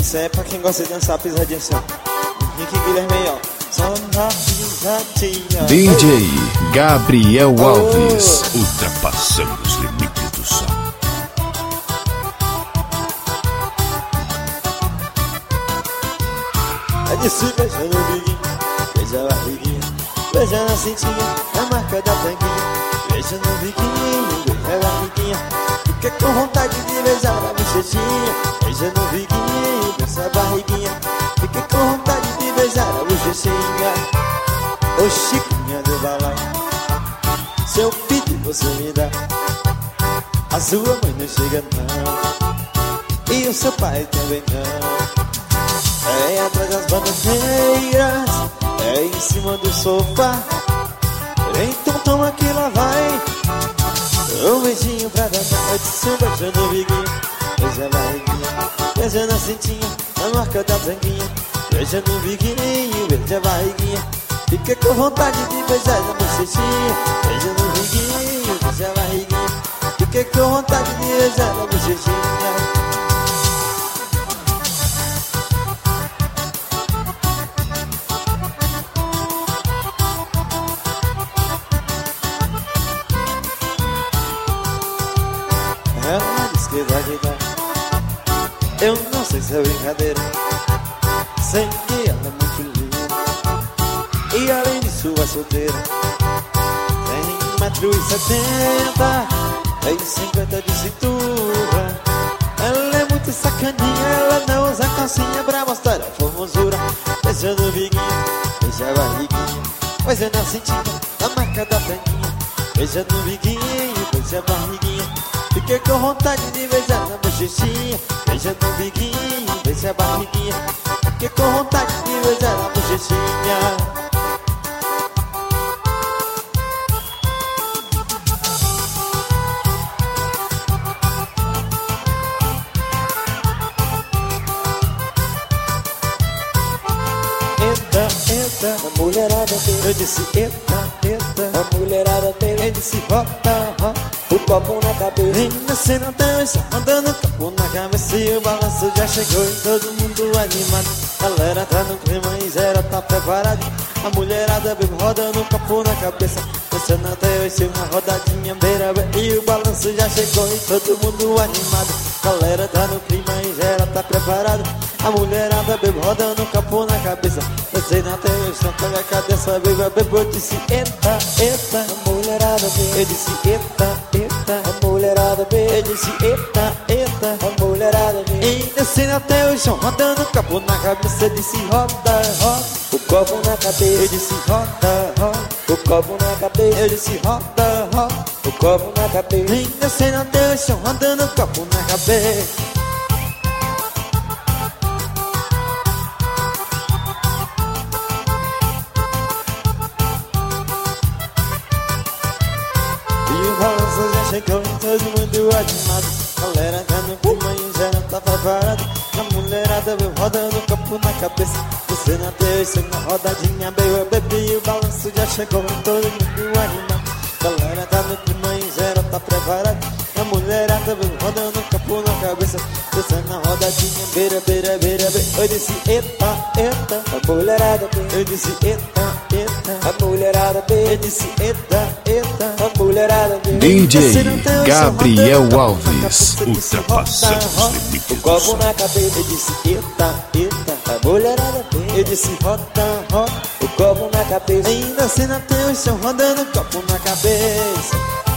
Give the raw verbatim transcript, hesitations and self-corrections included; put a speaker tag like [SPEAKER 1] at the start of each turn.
[SPEAKER 1] Isso é pra quem gosta de dançar pisadinha assim, ó. Henrique Guilherme aí, ó. Só na pisadinha.
[SPEAKER 2] D J Gabriel Alves, oh, ultrapassando os limites do som.
[SPEAKER 1] É de se beijando o biguinho, beija a barriguinha, beija na cintinha, a marca da tanguinha. Beija no biquinho, beija a barriguinha, fica com vontade de beijar a bochechinha. Beija no biquinho, beija a barriguinha, fica com vontade de beijar a bochechinha. Ô Chiquinha do balai, se eu pedir você me dá, a sua mãe não chega não, e o seu pai também não. É atrás das bananeiras, é em cima do sofá. Então toma que lá vai, um beijinho pra dar noite, se um beijo no biguinho, beija a barriguinha, beija na cintinha, na marca da tanguinha. Beija no biguinho, beija a barriguinha, fica com vontade de beijar na bochechinha. Beija no biguinho, beija a barriguinha, fica com vontade de beijar na bochechinha. Ela diz que vai te dar, eu não sei se é brincadeira, sei que ela é muito linda, e além disso é solteira. Tem um metro e setenta, tem cinquenta de cintura. Ela é muito sacaninha, ela não usa calcinha pra mostrar a formosura. Beija no biguinho, beija a barriguinha, beija na cintinha, na marca da tanguinha. Beija no biguinho, beija a barriguinha, fiquei com vontade de beijar na bochechinha. Beija no biguinho, beija a barriguinha, fiquei com vontade de beijar na bochechinha. Eita, eita, a mulherada dele. Eu disse eita, eita, a mulherada dele. Eu disse rota, rota, o copo na cabeça. Ainda se não tem isso, andando copo na cabeça. E o balanço já chegou e todo mundo animado. Galera tá no clima e zero tá preparado. A mulherada bebe rodando copo na cabeça. Você não tem isso, uma rodadinha beira beira. E o balanço já chegou e todo mundo animado. Galera tá no clima e zero tá preparado. A mulherada bebe rodando copo na cabeça. Você não tem isso, não pega a cabeça, bebe, bebe. Eu disse eita, eita, a mulherada bebe. Eu disse eita, eita, a mulherada bebe. Eu disse eita, eita, a mulherada bebe. E descendo até o chão, rodando copo na cabeça. Eu disse roda, roda, o copo na cabeça. Eu disse roda, roda, o copo na cabeça. Eu disse roda, roda, o copo na cabeça. E descendo até o chão, rodando copo na cabeça. O balanço já chegou e todo mundo animado. Galera tá no clima e já não tá preparado. A mulherada veio rodando copo na cabeça. Você não tem isso, uma rodadinha bebe, bebe. O balanço já chegou e todo mundo animado. Galera tá no clima e já não tá preparado. A mulherada veio rodando copo na cabeça. Você na rodadinha beira, beira, beira, beira. Eu disse eita, eita, a mulherada beira. Eu disse eita, eita, a mulherada beira. Eu disse eita, eita, a mulherada beira.
[SPEAKER 2] D J Gabriel Alves, ultrapassando os limites.
[SPEAKER 1] O copo na cabeça. Eu disse eita, eita, a mulherada beira. Eu disse roda, roda, o copo na cabeça. Ainda assim não tem o chão rodando copo na cabeça.